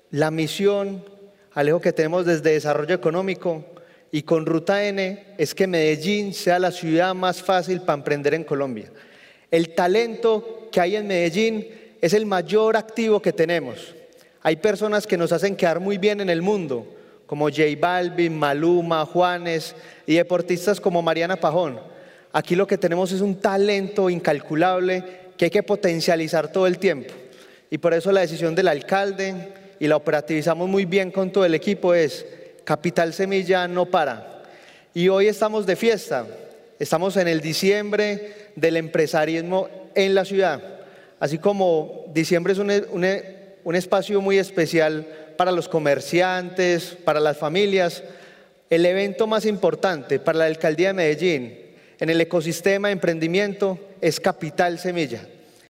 La misión, Alejo, que tenemos desde Desarrollo Económico y con Ruta N es que Medellín sea la ciudad más fácil para emprender en Colombia. El talento que hay en Medellín es el mayor activo que tenemos. Hay personas que nos hacen quedar muy bien en el mundo, como J Balvin, Maluma, Juanes y deportistas como Mariana Pajón. Aquí lo que tenemos es un talento incalculable que hay que potencializar todo el tiempo. Y por eso la decisión del alcalde, y la operativizamos muy bien con todo el equipo, es: Capital Semilla no para. Y hoy estamos de fiesta, estamos en el diciembre del empresarismo en la ciudad. Así como diciembre es un espacio muy especial para los comerciantes, para las familias, el evento más importante para la alcaldía de Medellín en el ecosistema de emprendimiento es Capital Semilla.